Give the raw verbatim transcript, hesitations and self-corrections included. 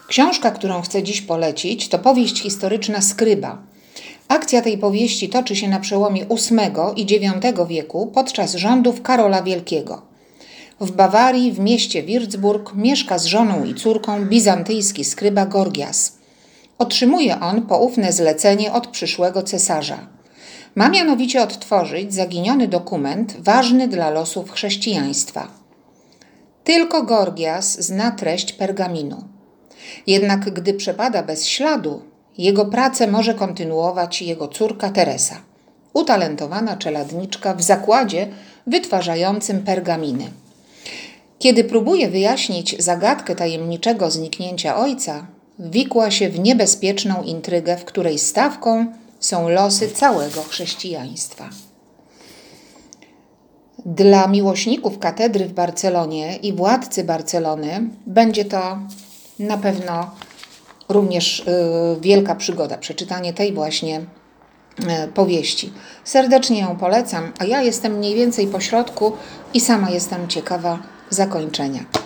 Książka, którą chcę dziś polecić, to powieść historyczna Skryba. Akcja tej powieści toczy się na przełomie ósmego i dziewiątego wieku podczas rządów Karola Wielkiego. W Bawarii, w mieście Würzburg, mieszka z żoną i córką bizantyjski skryba Gorgias. Otrzymuje on poufne zlecenie od przyszłego cesarza. Ma mianowicie odtworzyć zaginiony dokument ważny dla losów chrześcijaństwa. Tylko Gorgias zna treść pergaminu. Jednak gdy przepada bez śladu, jego pracę może kontynuować jego córka Teresa, utalentowana czeladniczka w zakładzie wytwarzającym pergaminy. Kiedy próbuje wyjaśnić zagadkę tajemniczego zniknięcia ojca, wikła się w niebezpieczną intrygę, w której stawką są losy całego chrześcijaństwa. Dla miłośników katedry w Barcelonie i władcy Barcelony będzie to na pewno również y, wielka przygoda, przeczytanie tej właśnie y, powieści. Serdecznie ją polecam, a ja jestem mniej więcej po środku i sama jestem ciekawa zakończenia.